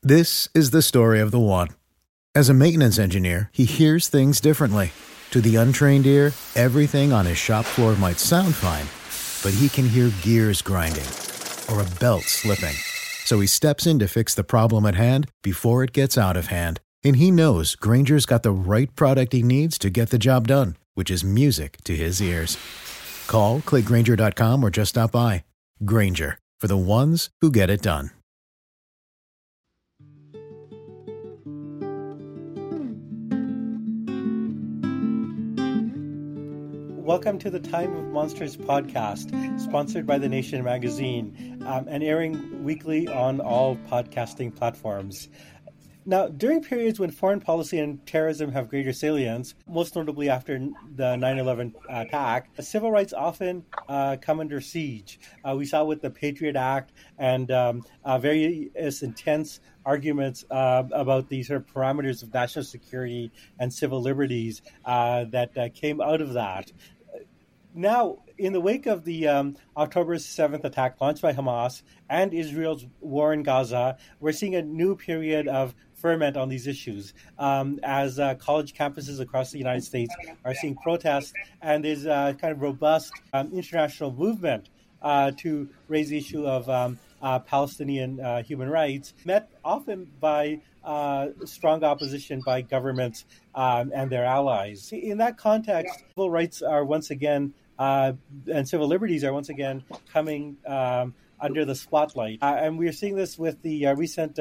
This is the story of the one. As a maintenance engineer, he hears things differently. To the untrained ear, everything on his shop floor might sound fine, but he can hear gears grinding or a belt slipping. So he steps in to fix the problem at hand before it gets out of hand. And he knows Grainger's got the right product he needs to get the job done, which is music to his ears. Call, click Grainger.com, or just stop by. Grainger, for the ones who get it done. Welcome to the Time of Monsters podcast, sponsored by The Nation magazine, and airing weekly on all podcasting platforms. Now, during periods when foreign policy and terrorism have greater salience, most notably after the 9/11 attack, civil rights often come under siege. We saw with the Patriot Act and various intense arguments about the sort of parameters of national security and civil liberties that came out of that. Now, in the wake of the October 7th attack launched by Hamas and Israel's war in Gaza, we're seeing a new period of ferment on these issues as college campuses across the United States are seeing protests, and there's a kind of robust international movement to raise the issue of Palestinian human rights, met often by strong opposition by governments and their allies. In that context, civil rights are once again and civil liberties are once again coming under the spotlight. And we are seeing this with the recent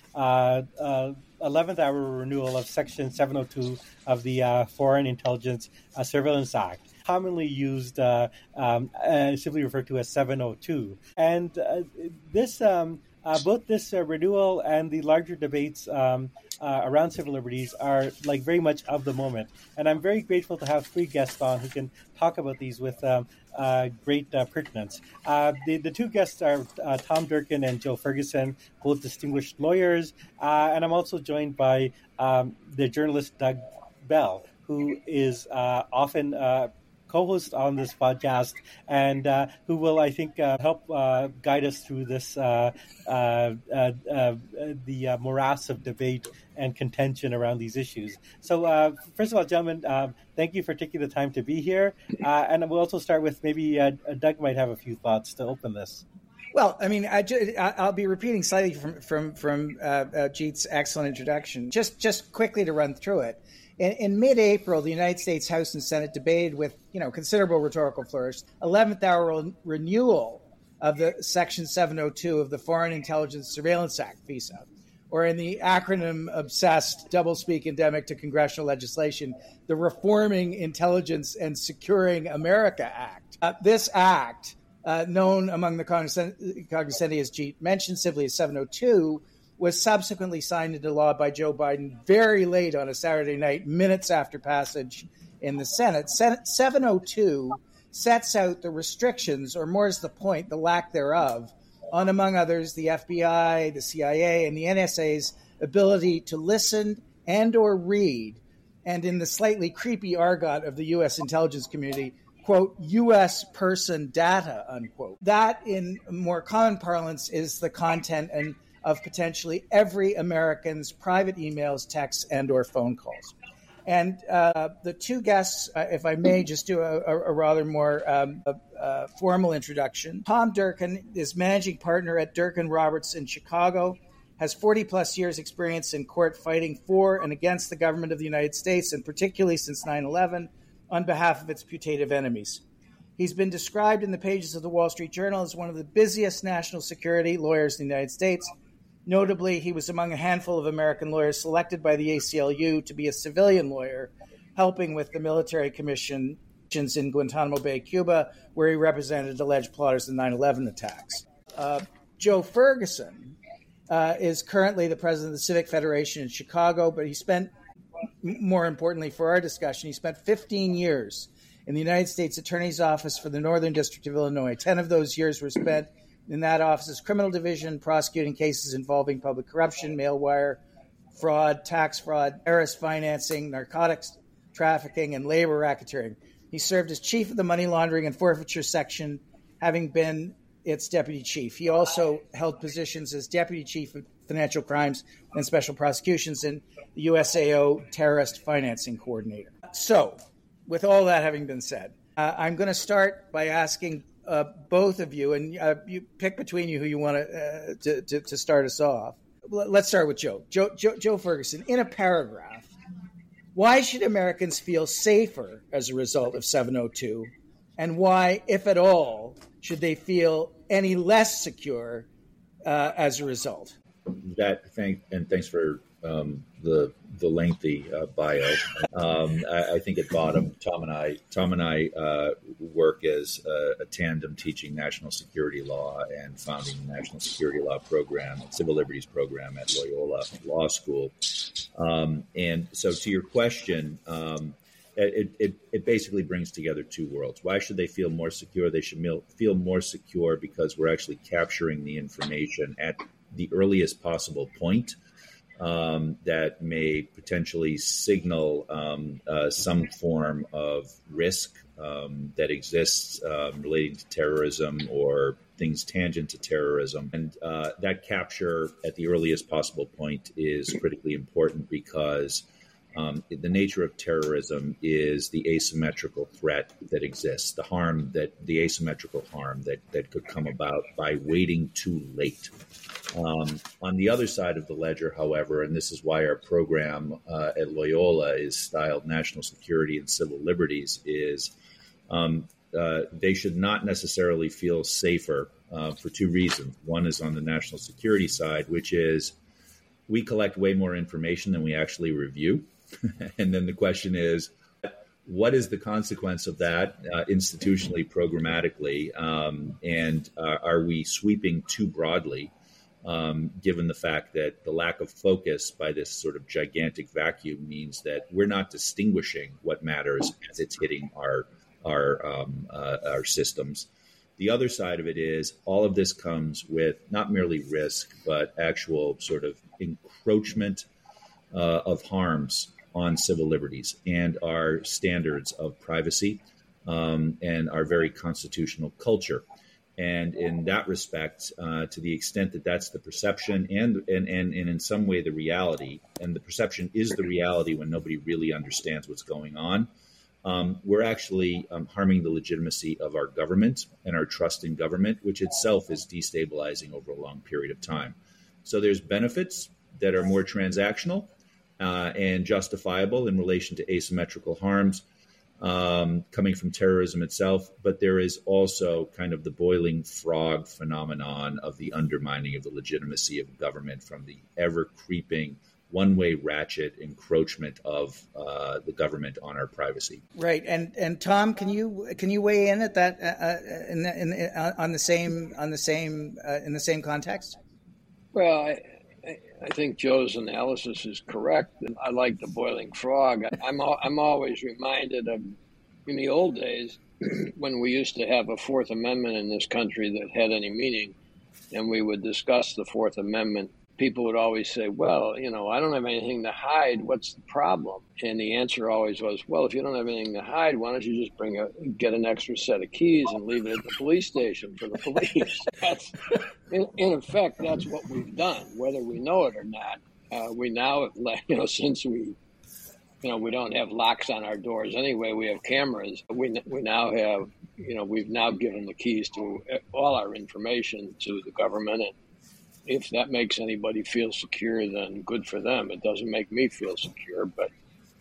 11th hour renewal of Section 702 of the Foreign Intelligence Surveillance Act, commonly used, simply referred to as 702. And this both this renewal and the larger debates around civil liberties are like very much of the moment. And I'm very grateful to have three guests on who can talk about these with great pertinence. The two guests are Tom Durkin and Joe Ferguson, both distinguished lawyers. And I'm also joined by the journalist Doug Bell, who is often co-host on this podcast, and who will, I think, help guide us through this the morass of debate and contention around these issues. So, first of all, gentlemen, thank you for taking the time to be here. And we'll also start with maybe Doug might have a few thoughts to open this. Well, I mean, I'll be repeating slightly from Jeet's excellent introduction. Just quickly to run through it. In mid-April, the United States House and Senate debated with, considerable rhetorical flourish, 11th hour renewal of the Section 702 of the Foreign Intelligence Surveillance Act, FISA, or in the acronym-obsessed, doublespeak endemic to congressional legislation, the Reforming Intelligence and Securing America Act. This act, known among the cognoscenti as Jeet mentioned simply as 702, was subsequently signed into law by Joe Biden very late on a Saturday night, minutes after passage in the Senate. 702 sets out the restrictions, or more is the point, the lack thereof, on, among others, the FBI, the CIA, and the NSA's ability to listen and or read, and in the slightly creepy argot of the U.S. intelligence community, quote, U.S. person data, unquote. That, in more common parlance, is the content and of potentially every American's private emails, texts, and or phone calls. And the two guests, if I may just do a rather more formal introduction. Tom Durkin is managing partner at Durkin Roberts in Chicago, has 40-plus years experience in court fighting for and against the government of the United States, and particularly since 9/11, on behalf of its putative enemies. He's been described in the pages of the Wall Street Journal as one of the busiest national security lawyers in the United States. Notably, he was among a handful of American lawyers selected by the ACLU to be a civilian lawyer, helping with the military commissions in Guantanamo Bay, Cuba, where he represented alleged plotters in the 9/11 attacks. Joe Ferguson is currently the president of the Civic Federation in Chicago, but he spent, more importantly for our discussion, he spent 15 years in the United States Attorney's Office for the Northern District of Illinois. 10 of those years were spent in that office's criminal division, prosecuting cases involving public corruption, mail wire fraud, tax fraud, terrorist financing, narcotics trafficking, and labor racketeering. He served as chief of the money laundering and forfeiture section, having been its deputy chief. He also held positions as deputy chief of financial crimes and special prosecutions and the USAO terrorist financing coordinator. So, with all that having been said, I'm going to start by asking both of you, and you pick between you who you want to start us off. Let's start with Joe. Joe Ferguson, in a paragraph, why should Americans feel safer as a result of 702? And why, if at all, should they feel any less secure as a result? Thanks for the lengthy bio. I think at bottom, Tom and I work as a tandem teaching national security law and founding the national security law program, civil liberties program at Loyola Law School. And so, to your question, it basically brings together two worlds. Why should they feel more secure? They should feel more secure because we're actually capturing the information at the earliest possible point that may potentially signal some form of risk that exists relating to terrorism or things tangent to terrorism. And that capture at the earliest possible point is critically important because the nature of terrorism is the asymmetrical threat that exists, the asymmetrical harm that could come about by waiting too late. On the other side of the ledger, however, and this is why our program at Loyola is styled National Security and Civil Liberties, is they should not necessarily feel safer for two reasons. One is on the national security side, which is we collect way more information than we actually review. And then the question is, what is the consequence of that institutionally, programmatically, and are we sweeping too broadly, given the fact that the lack of focus by this sort of gigantic vacuum means that we're not distinguishing what matters as it's hitting our systems. The other side of it is all of this comes with not merely risk, but actual sort of encroachment of harms on civil liberties and our standards of privacy and our very constitutional culture. And in that respect, to the extent that that's the perception and in some way the reality, and the perception is the reality when nobody really understands what's going on, we're actually harming the legitimacy of our government and our trust in government, which itself is destabilizing over a long period of time. So there's benefits that are more transactional and justifiable in relation to asymmetrical harms coming from terrorism itself. But there is also kind of the boiling frog phenomenon of the undermining of the legitimacy of government from the ever-creeping one-way ratchet encroachment of the government on our privacy. Right, and Tom, can you weigh in at that in the same context? Well, I think Joe's analysis is correct, and I like the boiling frog. I'm always reminded of in the old days when we used to have a Fourth Amendment in this country that had any meaning, and we would discuss the Fourth Amendment. People would always say, well, I don't have anything to hide. What's the problem? And the answer always was, well, if you don't have anything to hide, why don't you just get an extra set of keys and leave it at the police station for the police? That's, in effect, that's what we've done, whether we know it or not. We now, since we don't have locks on our doors anyway, we have cameras. We now have, we've now given the keys to all our information to the government. And if that makes anybody feel secure, then good for them. It doesn't make me feel secure, but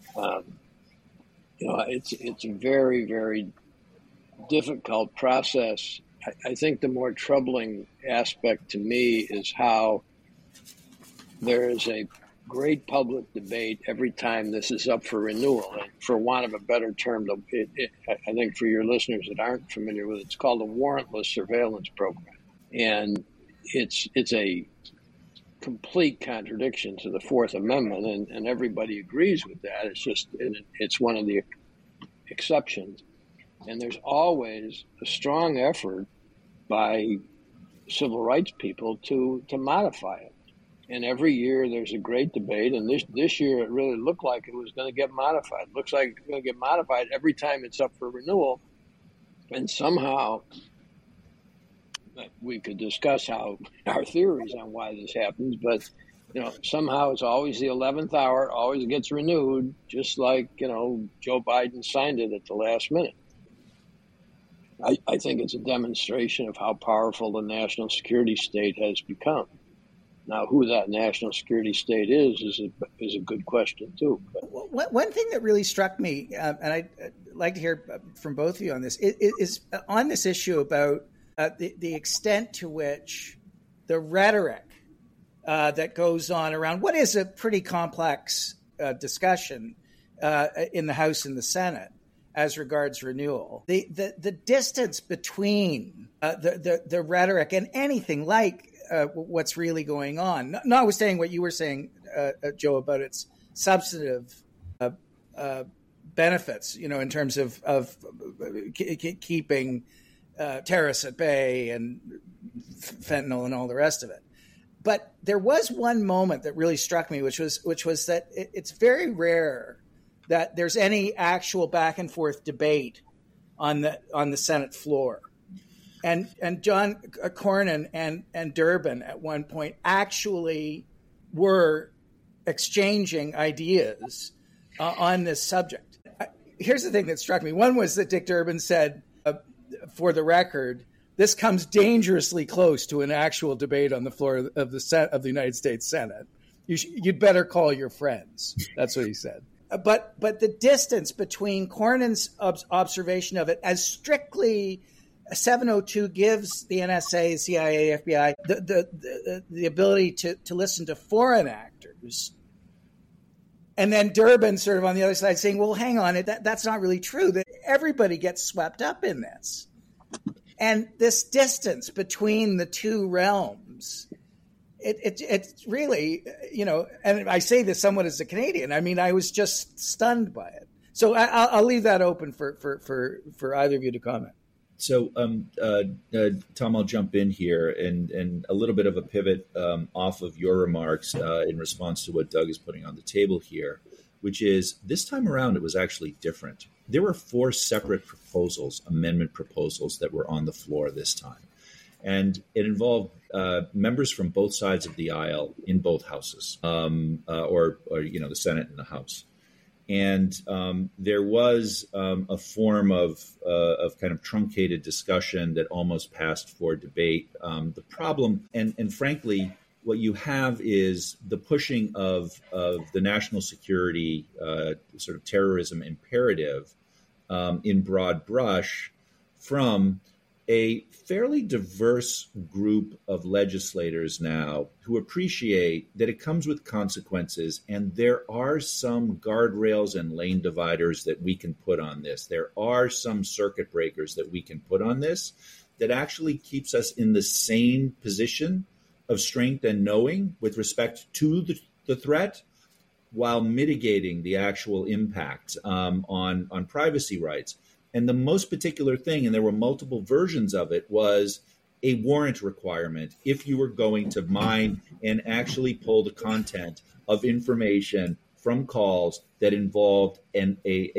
it's a very, very difficult process. I think the more troubling aspect to me is how there is a great public debate every time this is up for renewal. And for want of a better term, I think for your listeners that aren't familiar with it, it's called a warrantless surveillance program. And it's a complete contradiction to the Fourth Amendment, and everybody agrees with that. It's one of the exceptions. And there's always a strong effort by civil rights people to modify it. And every year there's a great debate, and this year it really looked like it was going to get modified. It looks like it's going to get modified every time it's up for renewal. And somehow we could discuss how our theories on why this happens, but somehow it's always the 11th hour. It always gets renewed, just like Joe Biden signed it at the last minute. I think it's a demonstration of how powerful the national security state has become. Now, who that national security state is a good question too. But one thing that really struck me, and I'd like to hear from both of you on this, is on this issue about the extent to which the rhetoric that goes on around what is a pretty complex discussion in the House and the Senate as regards renewal. The distance between the rhetoric and anything like what's really going on, notwithstanding what you were saying, Joe, about its substantive benefits, in terms of keeping terrorists at bay and fentanyl and all the rest of it. But there was one moment that really struck me, which was that it's very rare that there's any actual back and forth debate on the Senate floor. And John Cornyn and Durbin at one point actually were exchanging ideas on this subject. Here's the thing that struck me. One was that Dick Durbin said, for the record, this comes dangerously close to an actual debate on the floor of the United States Senate. You'd better call your friends. That's what he said. But the distance between Cornyn's observation of it as strictly 702 gives the NSA, CIA, FBI the ability to listen to foreign actors, and then Durbin sort of on the other side saying, well, hang on, that's not really true, that everybody gets swept up in this. And this distance between the two realms, it's really, and I say this somewhat as a Canadian, I mean, I was just stunned by it. So I'll leave that open for either of you to comment. So, Tom, I'll jump in here and a little bit of a pivot off of your remarks in response to what Doug is putting on the table here, which is this time around, it was actually different. There were 4 separate proposals, amendment proposals, that were on the floor this time. And it involved members from both sides of the aisle in both houses, or the Senate and the House. And there was a form of kind of truncated discussion that almost passed for debate. The problem, and frankly, what you have is the pushing of the national security sort of terrorism imperative in broad brush from a fairly diverse group of legislators now who appreciate that it comes with consequences, and there are some guardrails and lane dividers that we can put on this. There are some circuit breakers that we can put on this that actually keeps us in the same position of strength and knowing with respect to the threat, while mitigating the actual impact on privacy rights. And the most particular thing, and there were multiple versions of it, was a warrant requirement if you were going to mine and actually pull the content of information from calls that involved an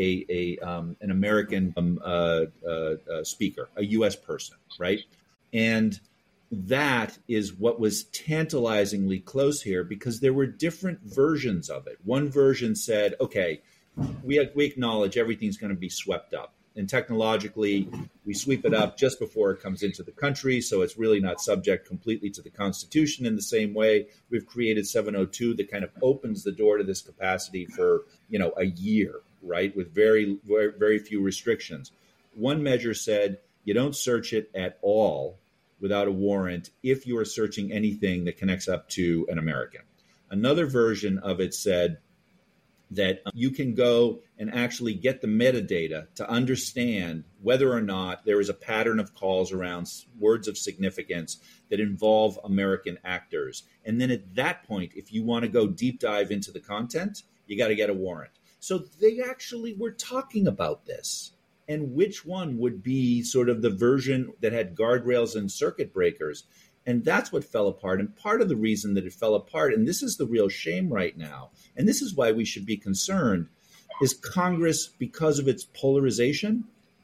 American speaker, a U.S. person, right? And that is what was tantalizingly close here, because there were different versions of it. One version said, okay, we acknowledge everything's going to be swept up. And technologically, we sweep it up just before it comes into the country, so it's really not subject completely to the Constitution. In the same way, we've created 702 that kind of opens the door to this capacity for, a year, right, with very, very, very few restrictions. One measure said you don't search it at all without a warrant if you are searching anything that connects up to an American. Another version of it said that you can go and actually get the metadata to understand whether or not there is a pattern of calls around words of significance that involve American actors. And then at that point, if you want to go deep dive into the content, you got to get a warrant. So they actually were talking about this, and which one would be sort of the version that had guardrails and circuit breakers. And that's what fell apart. And part of the reason that it fell apart, and this is the real shame right now, and this is why we should be concerned, is Congress, because of its polarization,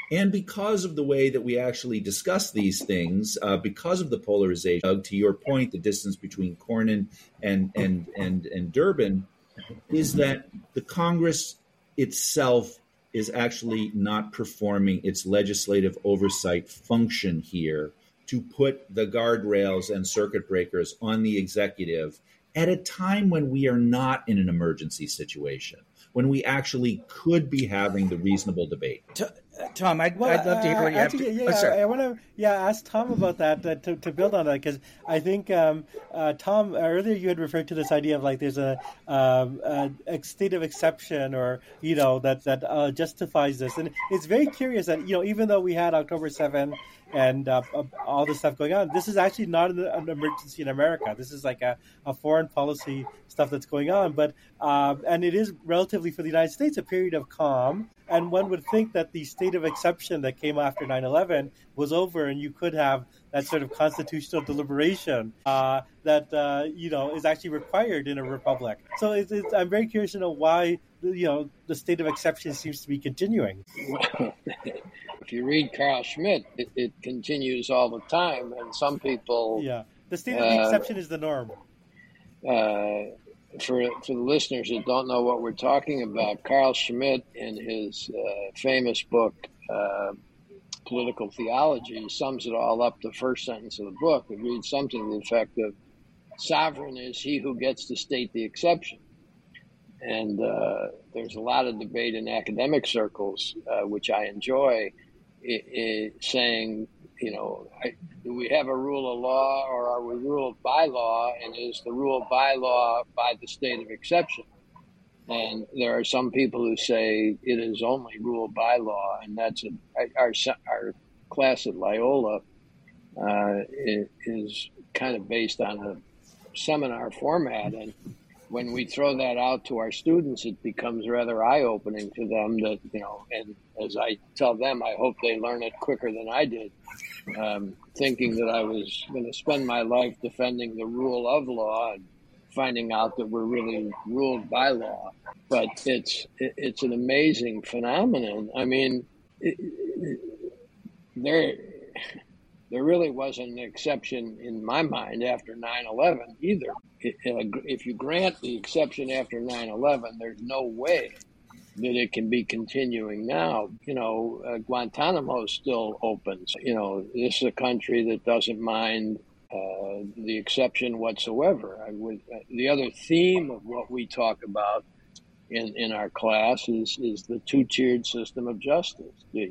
And because of the way that we actually discuss these things, because of the polarization, to your point, the distance between Cornyn and Durbin is that the Congress itself is actually not performing its legislative oversight function here to put the guardrails and circuit breakers on the executive at a time when we are not in an emergency situation, when we actually could be having the reasonable debate. Tom, I'd love to hear what you have to. I want to ask Tom about that to build on that, because I think Tom, earlier you had referred to this idea of like there's a state of exception, or that justifies this, and it's very curious that even though we had October 7 and all this stuff going on, this is actually not an emergency in America. This is like a foreign policy stuff that's going on, but and it is relatively, for the United States, a period of calm. And one would think that the state of exception that came after 9/11 was over, and you could have that sort of constitutional deliberation that is actually required in a republic. So I'm very curious to know why the state of exception seems to be continuing. If you read Carl Schmitt, it continues all the time, and some people. Yeah, the state of the exception is the norm. For the listeners that don't know what we're talking about, Carl Schmitt, in his famous book, Political Theology, sums it all up. The first sentence of the book, it reads something to the effect of, "Sovereign is he who gets to state the exception." And there's a lot of debate in academic circles, which I enjoy, saying, do we have a rule of law, or are we ruled by law? And is the rule by law by the state of exception? And there are some people who say it is only ruled by law, and that's our class at Loyola is kind of based on a seminar format, and when we throw that out to our students, it becomes rather eye-opening to them that, and as I tell them, I hope they learn it quicker than I did, thinking that I was going to spend my life defending the rule of law and finding out that we're really ruled by law. But it's an amazing phenomenon. I mean, there really wasn't an exception in my mind after 9/11 either. If you grant the exception after 9/11, there's no way that it can be continuing now. Guantanamo is still open. This is a country that doesn't mind the exception whatsoever. The other theme of what we talk about in our class is the two-tiered system of justice.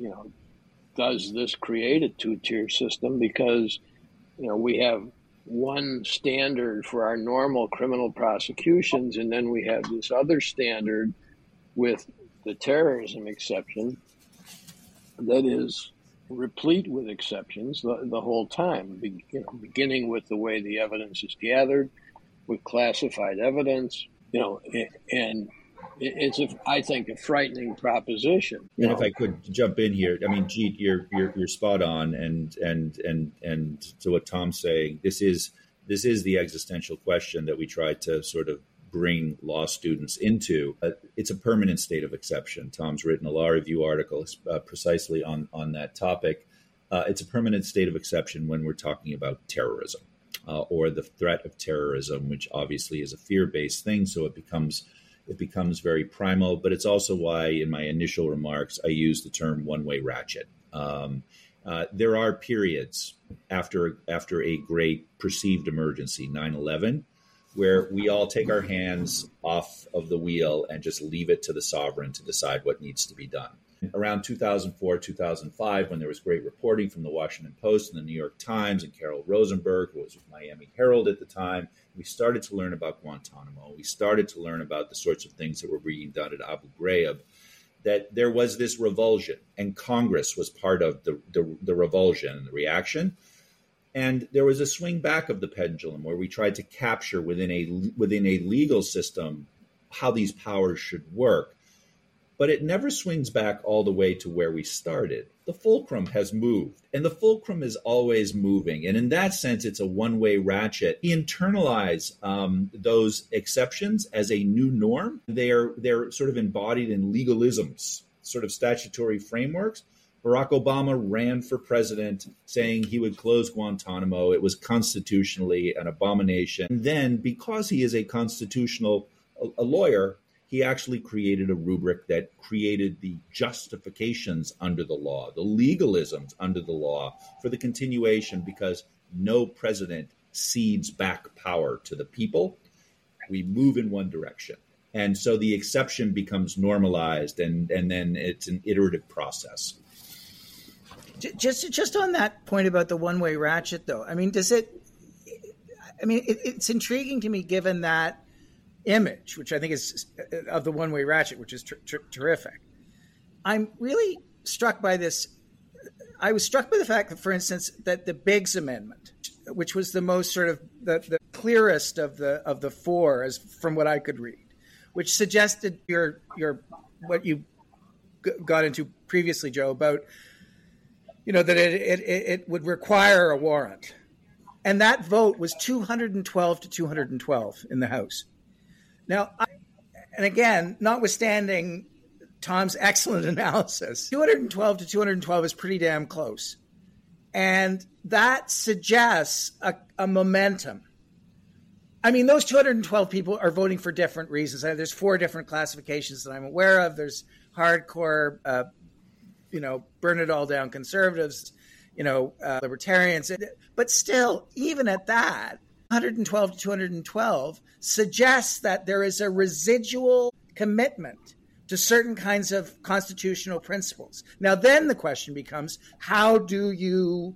Does this create a two-tier system? Because, we have one standard for our normal criminal prosecutions, and then we have this other standard with the terrorism exception that is replete with exceptions the whole time, beginning with the way the evidence is gathered, with classified evidence, and it's I think a frightening proposition. And if I could jump in here, I mean, Jeet, you're spot on, and to what Tom's saying, this is the existential question that we try to sort of bring law students into. It's a permanent state of exception. Tom's written a law review article precisely on that topic. It's a permanent state of exception when we're talking about terrorism or the threat of terrorism, which obviously is a fear-based thing. So it becomes very primal, but it's also why in my initial remarks, I use the term one-way ratchet. There are periods after a great perceived emergency, 9/11, where we all take our hands off of the wheel and just leave it to the sovereign to decide what needs to be done. Around 2004, 2005, when there was great reporting from the Washington Post and the New York Times and Carol Rosenberg, who was with Miami Herald at the time, we started to learn about Guantanamo. We started to learn about the sorts of things that were being done at Abu Ghraib, that there was this revulsion, and Congress was part of the revulsion and the reaction. And there was a swing back of the pendulum where we tried to capture within a legal system how these powers should work. But it never swings back all the way to where we started. The fulcrum has moved, and the fulcrum is always moving. And in that sense, it's a one-way ratchet. We internalize those exceptions as a new norm. They're sort of embodied in legalisms, sort of statutory frameworks. Barack Obama ran for president saying he would close Guantanamo. It was constitutionally an abomination. And then, because he is a constitutional a lawyer, he actually created a rubric that created the justifications under the law, the legalisms under the law for the continuation, because no president cedes back power to the people. We move in one direction. And so the exception becomes normalized, and then it's an iterative process. Just on that point about the one-way ratchet, though, I mean, it's intriguing to me, given that image, which I think is of the one-way ratchet, which is terrific. I'm really struck by this. I was struck by the fact that, for instance, that the Biggs Amendment, which was the most sort of the clearest of the four, as from what I could read, which suggested your what you got into previously, Joe, about that it would require a warrant, and that vote was 212 to 212 in the House. Now, and again, notwithstanding Tom's excellent analysis, 212 to 212 is pretty damn close. And that suggests a momentum. I mean, those 212 people are voting for different reasons. There's 4 different classifications that I'm aware of. There's hardcore, burn it all down conservatives, libertarians. But still, even at that, 112 to 212 suggests that there is a residual commitment to certain kinds of constitutional principles. Now, then the question becomes, how do you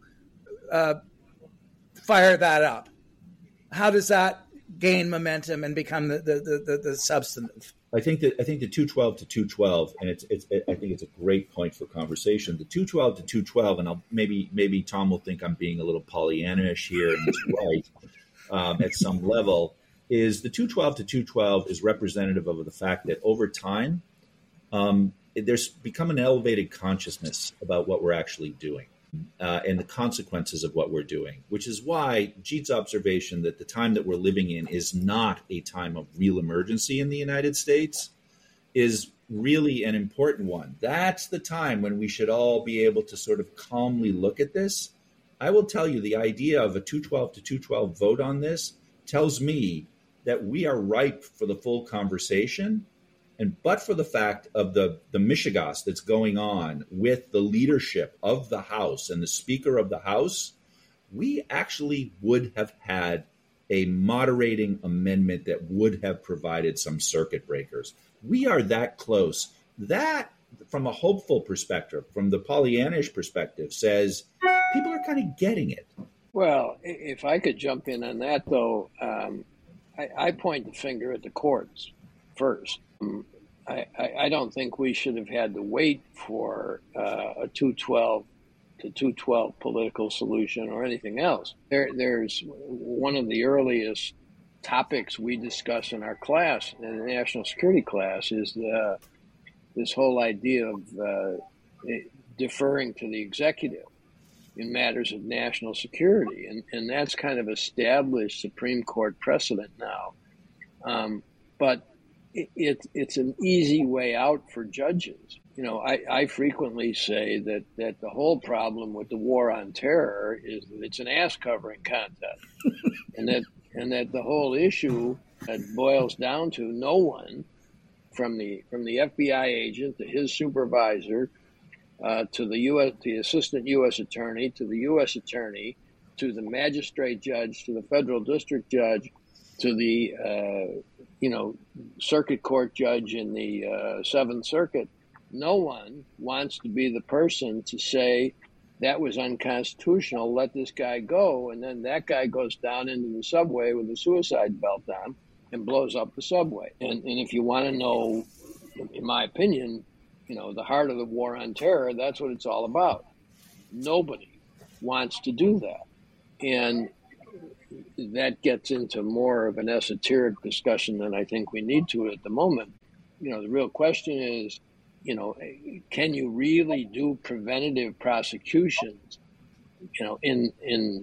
fire that up? How does that gain momentum and become the substantive? I think the 212 to 212, and I think it's a great point for conversation. The 212 to 212, and maybe Tom will think I'm being a little Pollyanna-ish here, and he's right at some level. Is the 212 to 212 is representative of the fact that over time, there's become an elevated consciousness about what we're actually doing and the consequences of what we're doing, which is why Jeet's observation that the time that we're living in is not a time of real emergency in the United States is really an important one. That's the time when we should all be able to sort of calmly look at this. I will tell you, the idea of a 212 to 212 vote on this tells me that we are ripe for the full conversation. And but for the fact of the mishigas that's going on with the leadership of the House and the Speaker of the House, we actually would have had a moderating amendment that would have provided some circuit breakers. We are that close. That, from a hopeful perspective, from the Pollyannish perspective, says people are kind of getting it. Well, if I could jump in on that, though, I point the finger at the courts first. I don't think we should have had to wait for a 212 to 212 political solution or anything else. There's one of the earliest topics we discuss in our class, in the national security class, is this whole idea of deferring to the executive in matters of national security. And that's kind of established Supreme Court precedent now. But it's an easy way out for judges. I frequently say that the whole problem with the war on terror is that it's an ass covering contest, and that the whole issue boils down to no one, from the FBI agent to his supervisor, to the assistant U.S. attorney, to the U.S. attorney, to the magistrate judge, to the federal district judge, to the circuit court judge in the Seventh Circuit. No one wants to be the person to say that was unconstitutional, let this guy go, and then that guy goes down into the subway with a suicide belt on and blows up the subway. And if you want to know, in my opinion, the heart of the war on terror, that's what it's all about. Nobody wants to do that. And that gets into more of an esoteric discussion than I think we need to at the moment. The real question is, can you really do preventative prosecutions, in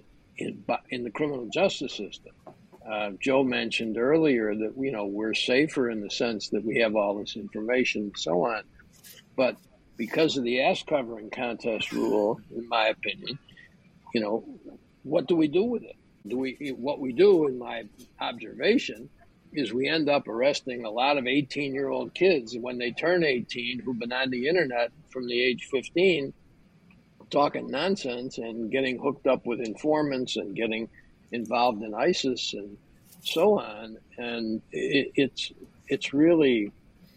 the criminal justice system? Joe mentioned earlier that, we're safer in the sense that we have all this information and so on. But because of the ass covering contest rule, in my opinion, what do we do with it? What we do, in my observation, is we end up arresting a lot of 18-year-old kids when they turn 18 who've been on the internet from the age 15 talking nonsense and getting hooked up with informants and getting involved in ISIS and so on. And it's really,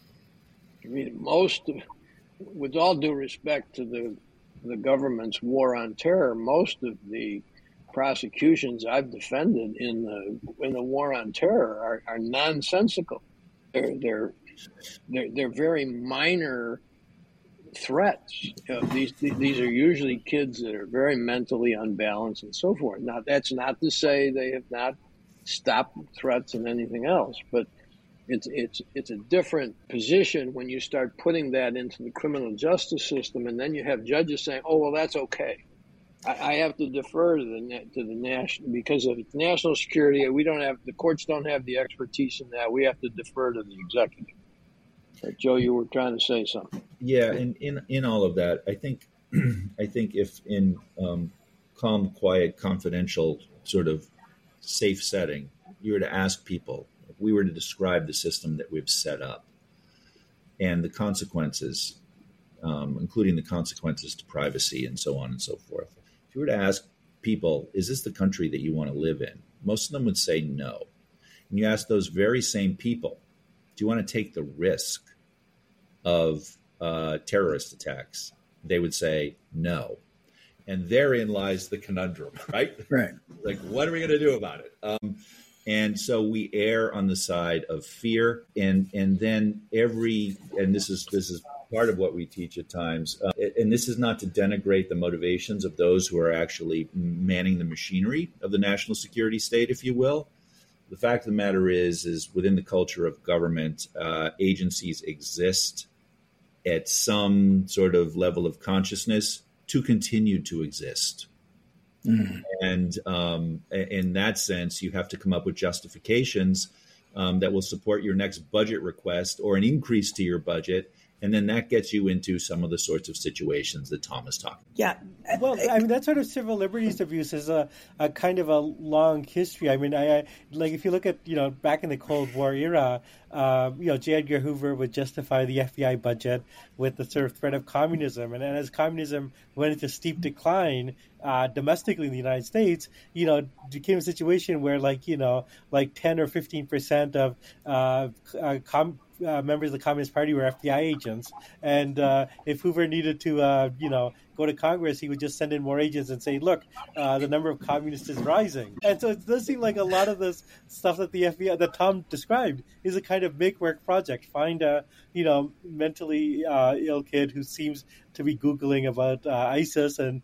with all due respect to the government's war on terror, most of the prosecutions I've defended in the war on terror are nonsensical. They're very minor threats. These are usually kids that are very mentally unbalanced and so forth. Now, that's not to say they have not stopped threats and anything else, but it's a different position when you start putting that into the criminal justice system, and then you have judges saying, "Oh, well, that's okay." I have to defer to the national, because of national security. The courts don't have the expertise in that. We have to defer to the executive. Joe, you were trying to say something. Yeah, and in all of that, I think if in calm, quiet, confidential, sort of safe setting, you were to ask people, if we were to describe the system that we've set up and the consequences, including the consequences to privacy and so on and so forth. If you were to ask people, is this the country that you want to live in? Most of them would say no. And you ask those very same people, do you want to take the risk of terrorist attacks? They would say no. And therein lies the conundrum, right? Right. Like, what are we going to do about it? And so we err on the side of fear, and then this is part of what we teach at times. And this is not to denigrate the motivations of those who are actually manning the machinery of the national security state, if you will. The fact of the matter is within the culture of government, agencies exist at some sort of level of consciousness to continue to exist. Mm. And in that sense, you have to come up with justifications that will support your next budget request or an increase to your budget. And then that gets you into some of the sorts of situations that Tom is talking about. Yeah. Well, I mean, that sort of civil liberties abuse is a kind of a long history. I mean, I like if you look at, back in the Cold War era, J. Edgar Hoover would justify the FBI budget with the sort of threat of communism. And then as communism went into steep decline domestically in the United States, it became a situation where like 10 or 15% of members of the Communist Party were FBI agents, and if Hoover needed to, go to Congress, he would just send in more agents and say, "Look, the number of communists is rising." And so it does seem like a lot of this stuff that the FBI, that Tom described, is a kind of make-work project. Find a, mentally ill kid who seems to be Googling about ISIS, and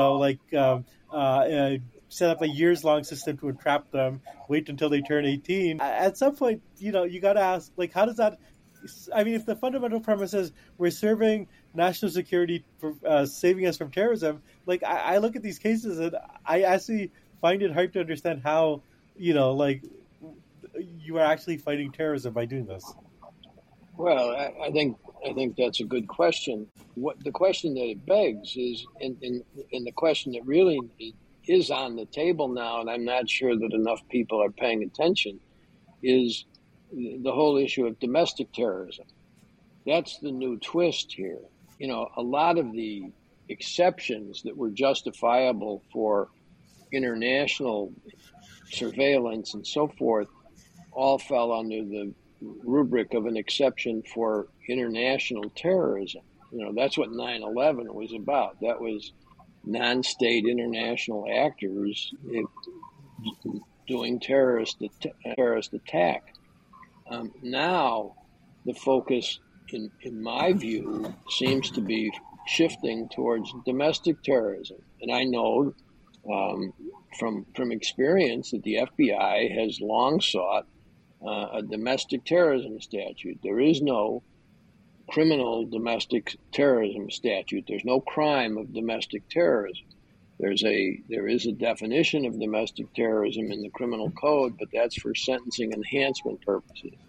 set up a years-long system to entrap them, wait until they turn 18. At some point, you got to ask, like, how does that... I mean, if the fundamental premise is we're serving national security for saving us from terrorism, like, I look at these cases and I actually find it hard to understand how, you are actually fighting terrorism by doing this. Well, I think that's a good question. What the question that it begs is, and the question that really is on the table now, and I'm not sure that enough people are paying attention, is the whole issue of domestic terrorism. That's the new twist here. A lot of the exceptions that were justifiable for international surveillance and so forth all fell under the rubric of an exception for international terrorism. That's what 9/11 was about. That was non-state international actors doing terrorist attack. Now, the focus, in my view, seems to be shifting towards domestic terrorism. And I know from experience that the FBI has long sought a domestic terrorism statute. There is no criminal domestic terrorism statute. There's no crime of domestic terrorism. There is a definition of domestic terrorism in the criminal code, but that's for sentencing enhancement purposes.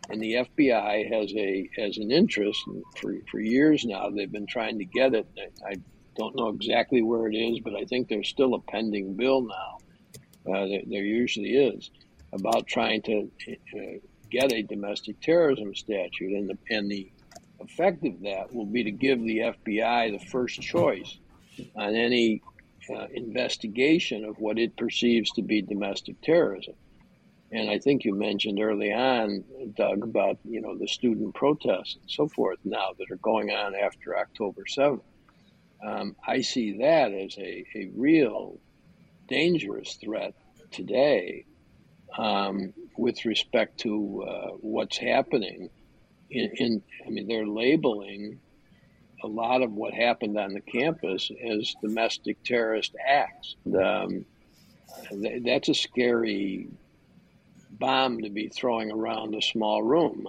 And the FBI has an interest for years now. They've been trying to get it. I don't know exactly where it is, but I think there's still a pending bill now. There usually is, about trying to get a domestic terrorism statute, and the effect of that will be to give the FBI the first choice on any investigation of what it perceives to be domestic terrorism. And I think you mentioned early on, Doug, about the student protests and so forth now that are going on after October 7th. I see that as a real dangerous threat today with respect to what's happening. They're labeling a lot of what happened on the campus as domestic terrorist acts. That's a scary bomb to be throwing around a small room.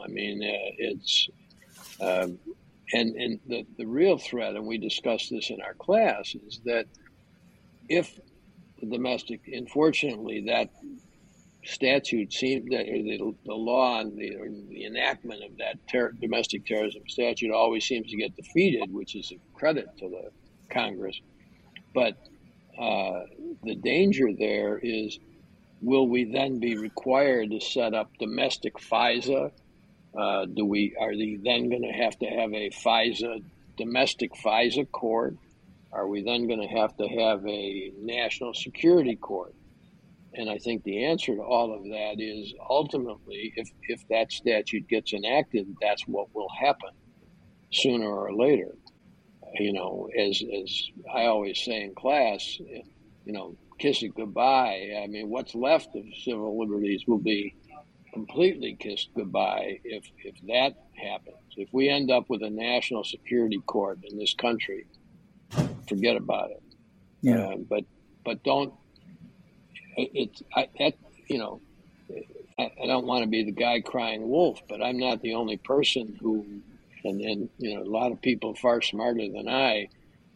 And the real threat, and we discussed this in our class, is that if the domestic, unfortunately, that statute seems that the law and the enactment of that domestic terrorism statute always seems to get defeated, which is a credit to the Congress. But the danger there is, will we then be required to set up domestic FISA? Are they then going to have a domestic FISA court? Are we then going to have a national security court? And I think the answer to all of that is, ultimately, if that statute gets enacted, that's what will happen sooner or later. As I always say in class, kiss it goodbye. What's left of civil liberties will be completely kissed goodbye if that happens. If we end up with a national security court in this country, forget about it. Yeah. But don't. I don't want to be the guy crying wolf, but I'm not the only person who, and a lot of people far smarter than I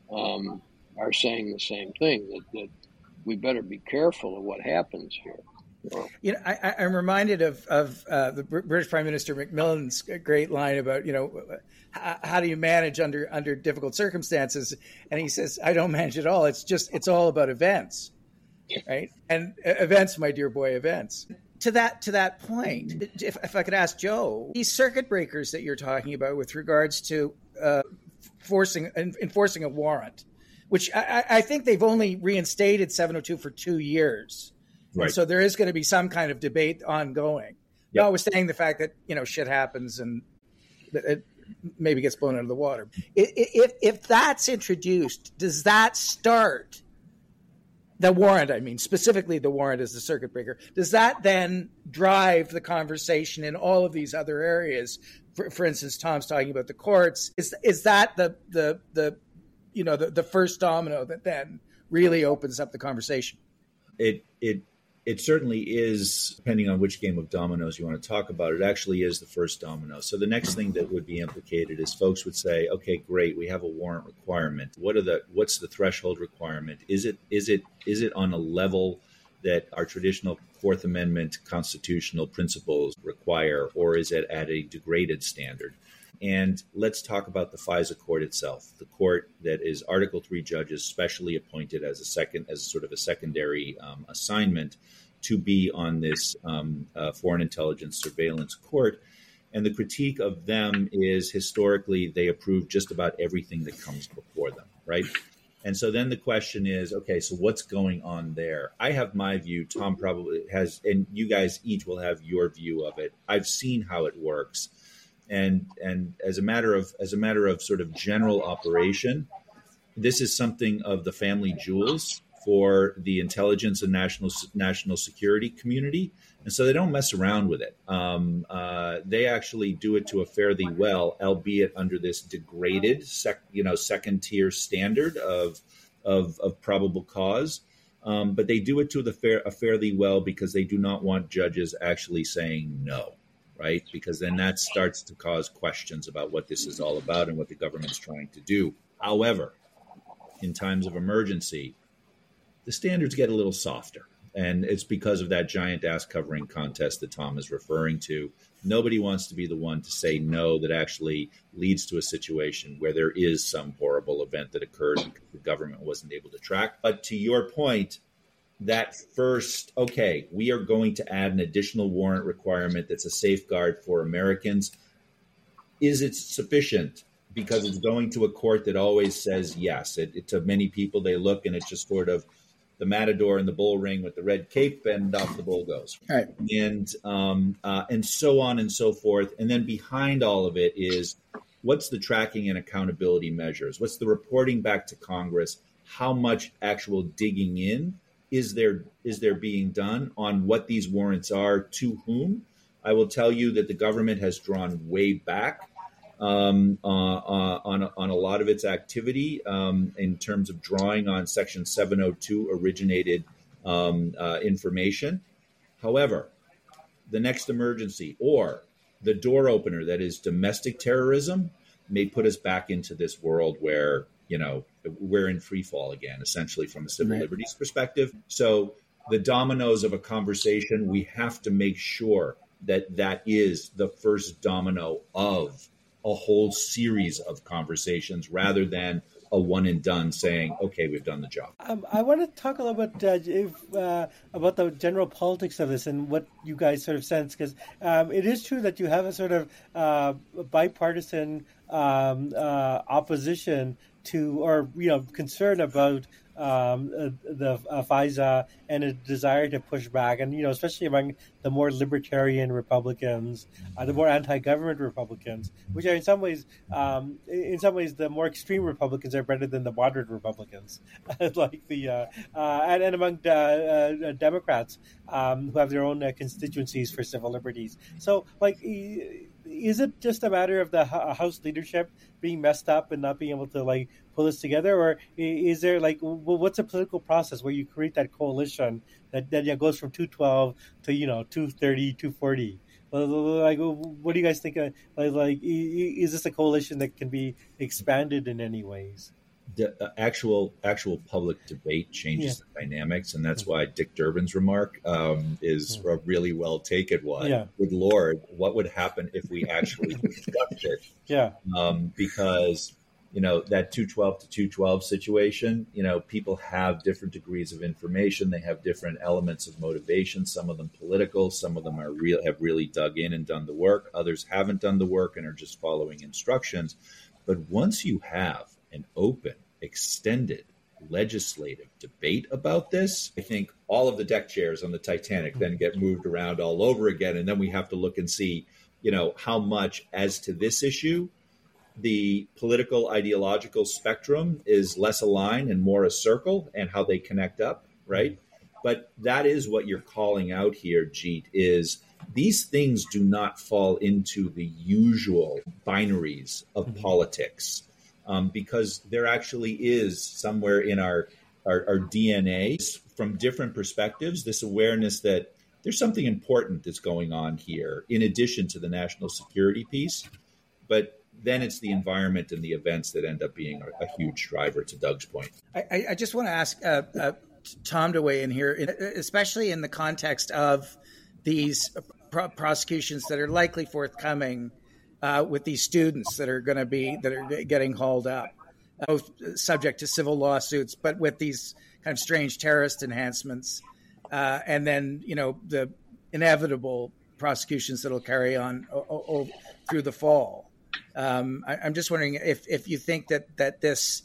are saying the same thing, that we better be careful of what happens here. I'm reminded of the British Prime Minister Macmillan's great line about, how do you manage under difficult circumstances? And he says, I don't manage at all. It's all about events. Right. And events, my dear boy, events. To that point, if I could ask Joe, these circuit breakers that you're talking about with regards to enforcing a warrant, which I think they've only reinstated 702 for 2 years. Right. And so there is going to be some kind of debate ongoing. Yep. Notwithstanding the fact that, shit happens and it maybe gets blown out of the water. If that's introduced, does that start the warrant? Specifically the warrant as the circuit breaker. Does that then drive the conversation in all of these other areas? For instance, Tom's talking about the courts. Is that the first domino that then really opens up the conversation? It certainly is, depending on which game of dominoes you want to talk about. It actually is the first domino. So the next thing that would be implicated is folks would say, okay, great, we have a warrant requirement. What's the threshold requirement? Is it on a level that our traditional Fourth Amendment constitutional principles require, or is it at a degraded standard? And let's talk about the FISA court itself, the court that is Article III judges specially appointed as sort of a secondary assignment to be on this foreign intelligence surveillance court. And the critique of them is, historically, they approve just about everything that comes before them, right? And so then the question is, okay, so what's going on there? I have my view. Tom probably has, and you guys each will have your view of it. I've seen how it works. And as a matter of sort of general operation, this is something of the family jewels for the intelligence and national security community, and so they don't mess around with it. They actually do it to a fairly well, albeit under this degraded, second tier standard of probable cause. But they do it to a fairly well because they do not want judges actually saying no. Right? Because then that starts to cause questions about what this is all about and what the government's trying to do. However, in times of emergency, the standards get a little softer. And it's because of that giant ass covering contest that Tom is referring to. Nobody wants to be the one to say no that actually leads to a situation where there is some horrible event that occurred because the government wasn't able to track. But to your point, that first, okay, we are going to add an additional warrant requirement that's a safeguard for Americans. Is it sufficient? Because it's going to a court that always says yes. To many people, they look and it's just sort of the matador in the bull ring with the red cape, and off the bull goes. Right. And so on and so forth. And then behind all of it is, what's the tracking and accountability measures? What's the reporting back to Congress? How much actual digging in is there being done on what these warrants are, to whom? I will tell you that the government has drawn way back on a lot of its activity in terms of drawing on Section 702 originated information. However, the next emergency or the door opener that is domestic terrorism may put us back into this world where, we're in free fall again, essentially from a civil liberties perspective. So the dominoes of a conversation, we have to make sure that is the first domino of a whole series of conversations rather than a one and done saying, okay, we've done the job. I want to talk a little bit about the general politics of this and what you guys sort of sense, because it is true that you have a sort of bipartisan opposition to, or concern about the FISA and a desire to push back, and especially among the more libertarian Republicans, the more anti-government Republicans, which are in some ways the more extreme Republicans are better than the moderate Republicans, like the and among Democrats who have their own constituencies for civil liberties. So, is it just a matter of the House leadership being messed up and not being able to pull this together, or is there what's a political process where you create that coalition that goes from 212 to 230, 240? What do you guys think? Is this a coalition that can be expanded in any ways? The actual public debate changes the dynamics, and that's why Dick Durbin's remark is a really well taken one. Yeah. Good Lord, what would happen if we actually discussed it? Yeah, because that 212 to 212 situation, people have different degrees of information. They have different elements of motivation. Some of them political. Some of them have really dug in and done the work. Others haven't done the work and are just following instructions. But once you have an open, extended legislative debate about this, I think all of the deck chairs on the Titanic then get moved around all over again. And then we have to look and see, how much as to this issue, the political ideological spectrum is less aligned and more a circle, and how they connect up, right? But that is what you're calling out here, Jeet, is these things do not fall into the usual binaries of politics. Because there actually is somewhere in our DNA, from different perspectives, this awareness that there's something important that's going on here in addition to the national security piece. But then it's the environment and the events that end up being a huge driver, to Doug's point. I just want to ask Tom to weigh in here, especially in the context of these prosecutions that are likely forthcoming with these students that are getting hauled up, both subject to civil lawsuits, but with these kind of strange terrorist enhancements, and then the inevitable prosecutions that'll carry on through the fall. I'm just wondering if you think that this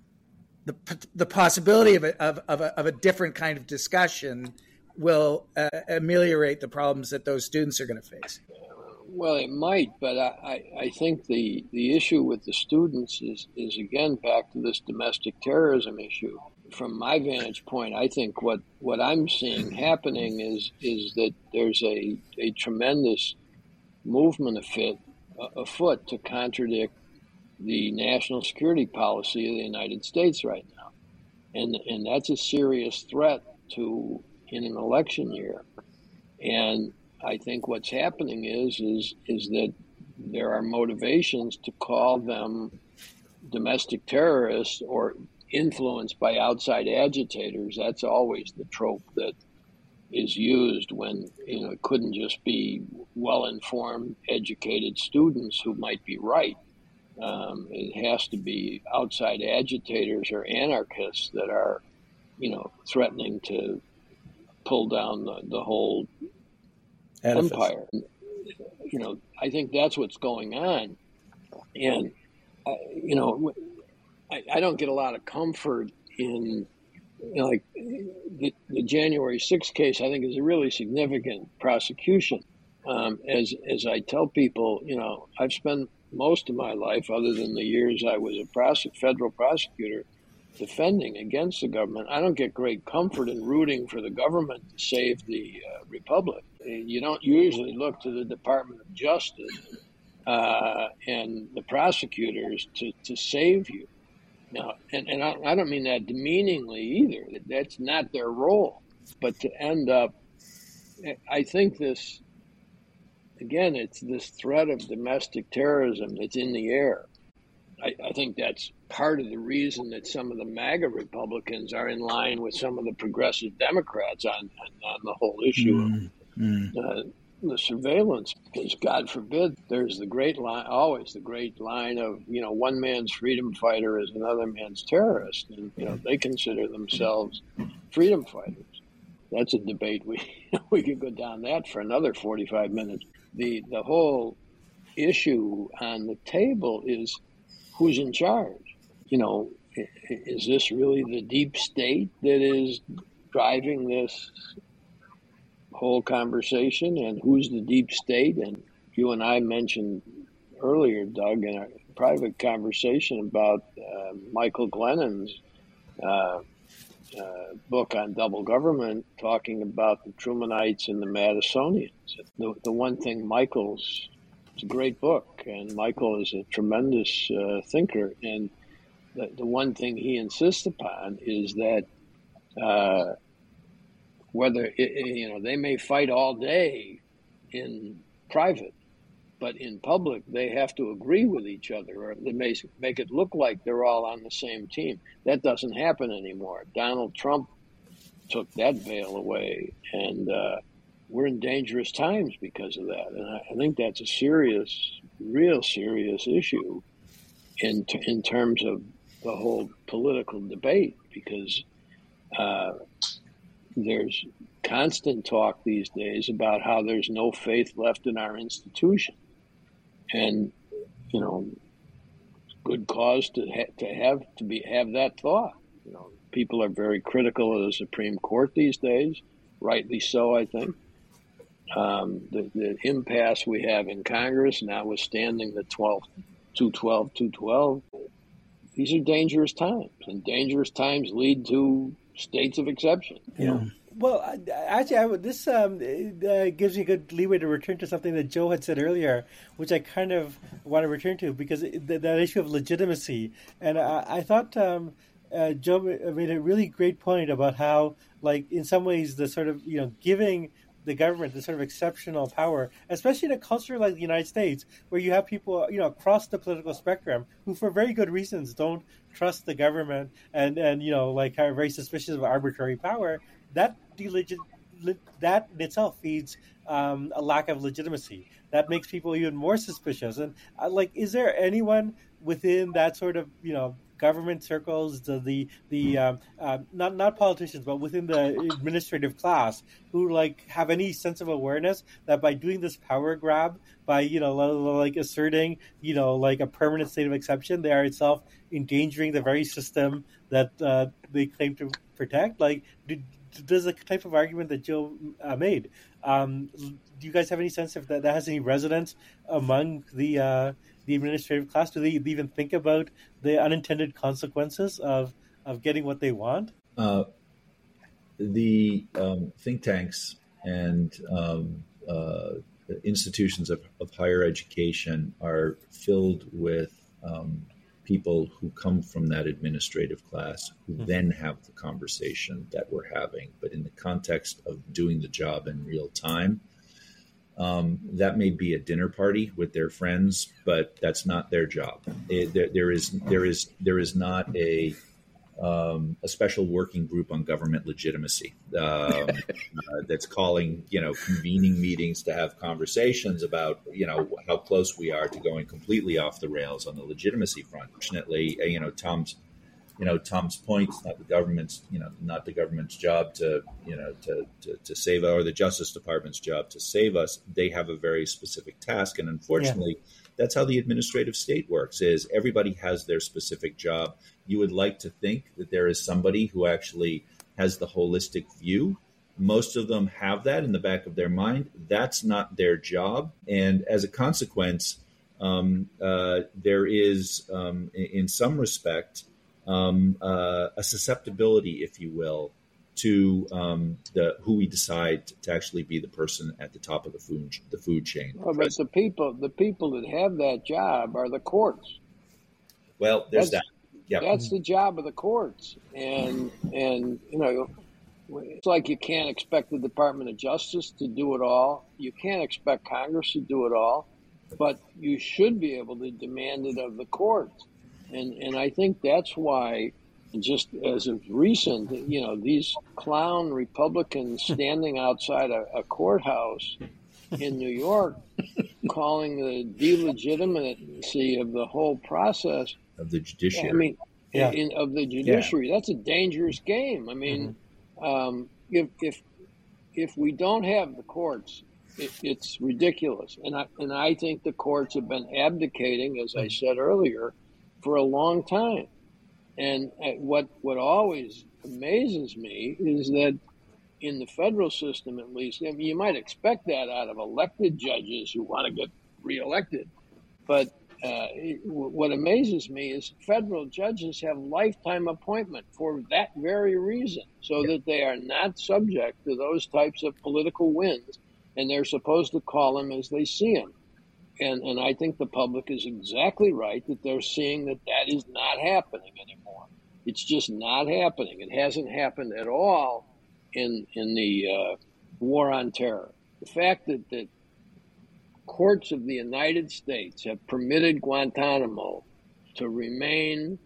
the possibility of a different kind of discussion will ameliorate the problems that those students are going to face. Well, it might, but I think the issue with the students is again back to this domestic terrorism issue. From my vantage point, I think what I'm seeing happening is that there's a tremendous movement afoot to contradict the national security policy of the United States right now, and that's a serious threat in an election year. And I think what's happening is that there are motivations to call them domestic terrorists or influenced by outside agitators. That's always the trope that is used when it couldn't just be well-informed, educated students who might be right. It has to be outside agitators or anarchists that are, threatening to pull down the whole empire. I think that's what's going on, and I don't get a lot of comfort in. Like the January 6th case, I think is a really significant prosecution. As I tell people, I've spent most of my life, other than the years I was a federal prosecutor, defending against the government. I don't get great comfort in rooting for the government to save the republic. You don't usually look to the Department of Justice and the prosecutors to save you. Now, and I don't mean that demeaningly either. That's not their role. But to end up, I think this, again, it's this threat of domestic terrorism that's in the air. I think that's part of the reason that some of the MAGA Republicans are in line with some of the progressive Democrats on the whole issue of the surveillance, because God forbid there's the great line, always the great line of, one man's freedom fighter is another man's terrorist. And, they consider themselves freedom fighters. That's a debate. We could go down that for another 45 minutes. The whole issue on the table is who's in charge. Is this really the deep state that is driving this whole conversation, and who's the deep state? And you and I mentioned earlier, Doug, in a private conversation about Michael Glennon's book on double government, talking about the Trumanites and the Madisonians. The one thing it's a great book, and Michael is a tremendous thinker, and the one thing he insists upon is that whether they may fight all day in private, but in public they have to agree with each other, or they may make it look like they're all on the same team. That doesn't happen anymore. Donald Trump took that veil away, and we're in dangerous times because of that. And I think that's a real serious issue in terms of the whole political debate, because there's constant talk these days about how there's no faith left in our institution, and good cause to have that thought. People are very critical of the Supreme Court these days, rightly so, I think. The impasse we have in Congress, notwithstanding the 212. These are dangerous times, and dangerous times lead to states of exception. Well, actually, this gives you a good leeway to return to something that Joe had said earlier, which I kind of want to return to, because that issue of legitimacy. And I thought Joe made a really great point about how, like, in some ways, the sort of, giving the government the sort of exceptional power, especially in a culture like the United States, where you have people, across the political spectrum who, for very good reasons, don't trust the government and like are very suspicious of arbitrary power. That in itself feeds a lack of legitimacy. That makes people even more suspicious. And is there anyone within that sort of government circles, not politicians, but within the administrative class, who have any sense of awareness that by doing this power grab, by asserting a permanent state of exception, they are itself endangering the very system that they claim to protect? Does the type of argument that Joe made, do you guys have any sense if that has any resonance among the administrative class? Do they even think about the unintended consequences of getting what they want? The think tanks and institutions of higher education are filled with people who come from that administrative class, who then have the conversation that we're having. But in the context of doing the job in real time, that may be a dinner party with their friends, but that's not their job. There is not a a special working group on government legitimacy that's calling, convening meetings to have conversations about, how close we are to going completely off the rails on the legitimacy front. Fortunately, Tom's point, it's not the government's job to save, or the Justice Department's job to save us. They have a very specific task, and unfortunately, that's how the administrative state works. Is everybody has their specific job. You would like to think that there is somebody who actually has the holistic view. Most of them have that in the back of their mind. That's not their job, and as a consequence, there is, in some respect, a susceptibility, if you will, to who we decide to actually be the person at the top of the food chain. Well, but the people that have that job are the courts. Well, there's that. Yeah, that's the job of the courts, and it's like you can't expect the Department of Justice to do it all. You can't expect Congress to do it all, but you should be able to demand it of the courts. And I think that's why, just as of recent, these clown Republicans standing outside a courthouse in New York, calling the delegitimacy of the whole process of the judiciary. Of the judiciary. That's a dangerous game. I mean, if we don't have the courts, it's ridiculous. And I think the courts have been abdicating, as I said earlier, for a long time. And what always amazes me is that in the federal system, at least, you might expect that out of elected judges who want to get reelected. But what amazes me is federal judges have lifetime appointment for that very reason, so that they are not subject to those types of political winds, and they're supposed to call them as they see them. And I think the public is exactly right that they're seeing that is not happening anymore. It's just not happening. It hasn't happened at all in the war on terror. The fact that courts of the United States have permitted Guantanamo to remain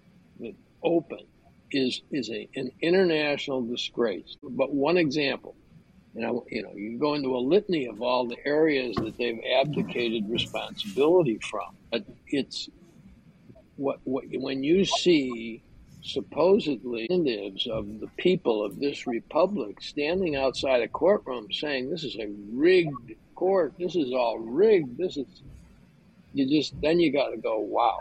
open is an international disgrace. But one example. You go into a litany of all the areas that they've abdicated responsibility from. But it's when you see supposedly representatives of the people of this republic standing outside a courtroom saying this is a rigged court, this is all rigged, then you got to go, wow,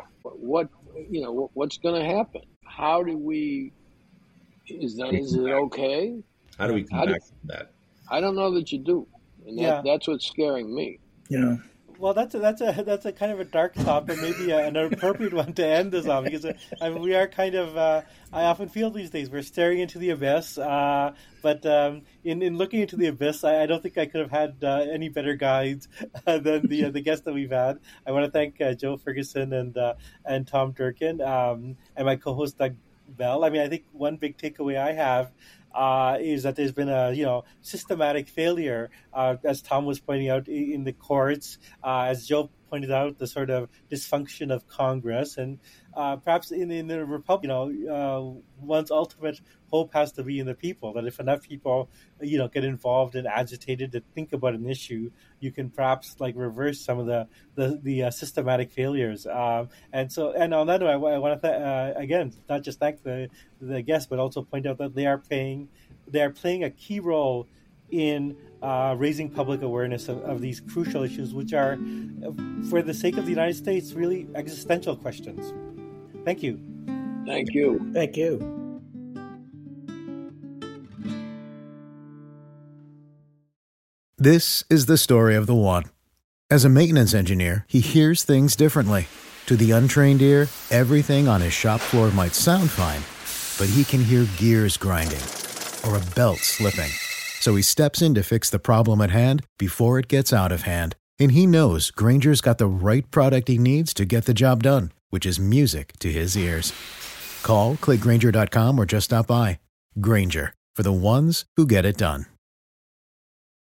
what's going to happen? How do we? Is it okay? How do we come back from that? I don't know that you do, and that's what's scaring me. Well, that's a kind of a dark thought, but maybe an appropriate one to end this on, because we are kind of. I often feel these days we're staring into the abyss, but in looking into the abyss, I don't think I could have had any better guides than the guests that we've had. I want to thank Joe Ferguson and Tom Durkin and my co-host Doug Bell. I mean, I think one big takeaway I have is that there's been a systematic failure, as Tom was pointing out, in the courts, as Joe pointed out, the sort of dysfunction of Congress, and perhaps in the Republic, one's ultimate hope has to be in the people. That if enough people, get involved and agitated to think about an issue, you can perhaps reverse some of the systematic failures. And on that note, I want to again not just thank the guests, but also point out that they are playing a key role in raising public awareness of these crucial issues, which are, for the sake of the United States, really existential questions. Thank you. Thank you. Thank you. This is the story of the one. As a maintenance engineer, he hears things differently. To the untrained ear, everything on his shop floor might sound fine, but he can hear gears grinding or a belt slipping. So he steps in to fix the problem at hand before it gets out of hand. And he knows Grainger's got the right product he needs to get the job done, which is music to his ears. Call, click Grainger.com, or just stop by. Grainger, for the ones who get it done.